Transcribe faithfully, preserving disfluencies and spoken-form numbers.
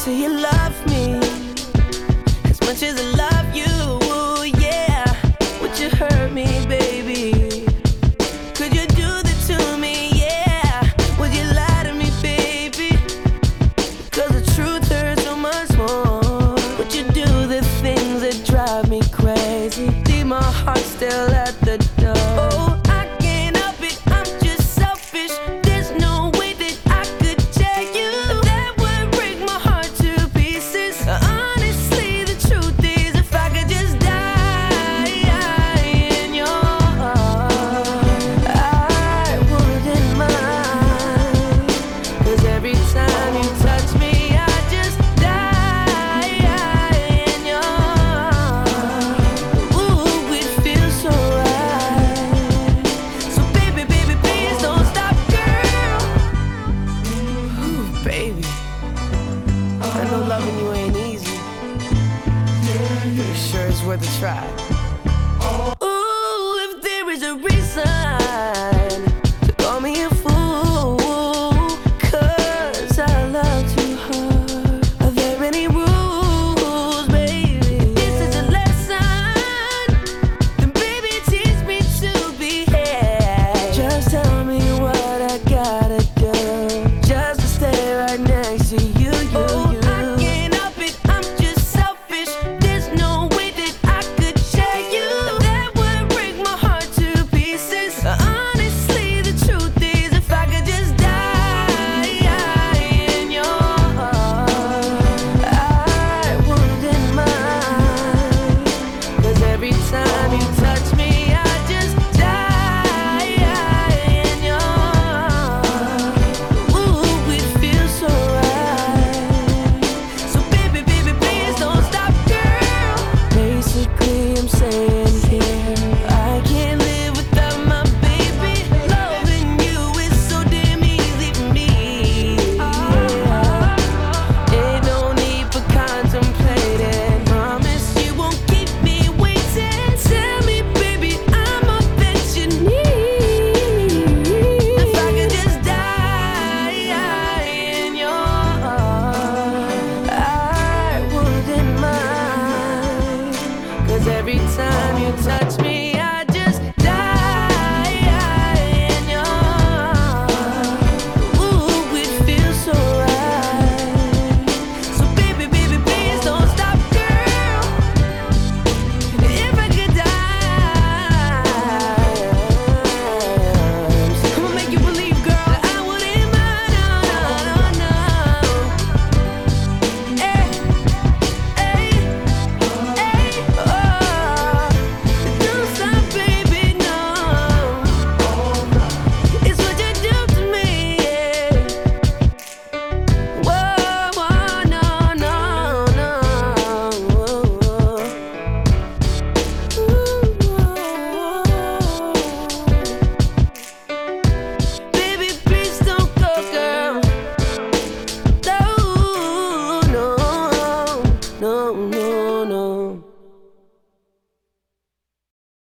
do you love me as much as I love you? Ooh, yeah. Would you hurt me, baby? Could you do that to me? Yeah. Would you lie to me, baby? Cause the truth hurts so much more. Would you do the things that drive me crazy? Leave my heart still at the door. Oh, I can't help it, I'm just selfish. There's no way that I could tell you. That would break my heart to pieces. Honestly, the truth is, if I could just die in your arms, I wouldn't mind. Cause every time you touch me, I just die in your arms. Ooh, it feels so right. So baby, baby, please don't stop, girl. Ooh, baby, I know loving you ain't easy. Pretty sure it's worth a try. Ooh, if there is a reason